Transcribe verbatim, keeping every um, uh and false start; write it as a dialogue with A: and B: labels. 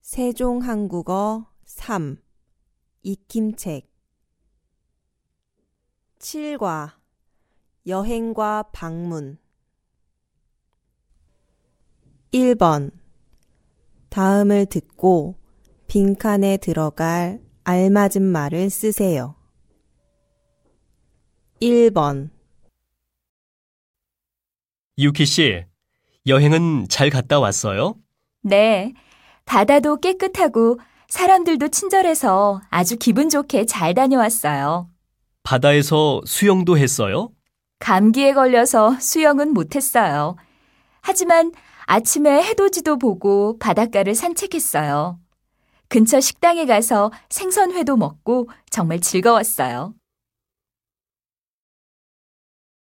A: 세종한국어 삼. 익힘책 칠과 여행과 방문 일 번 다음을 듣고 빈칸에 들어갈 알맞은 말을 쓰세요. 일 번
B: 유키 씨, 여행은 잘 갔다 왔어요?
C: 네, 바다도 깨끗하고 사람들도 친절해서 아주 기분 좋게 잘 다녀왔어요.
B: 바다에서 수영도 했어요?
C: 감기에 걸려서 수영은 못했어요. 하지만 아침에 해돋이도 보고 바닷가를 산책했어요. 근처 식당에 가서 생선회도 먹고 정말 즐거웠어요.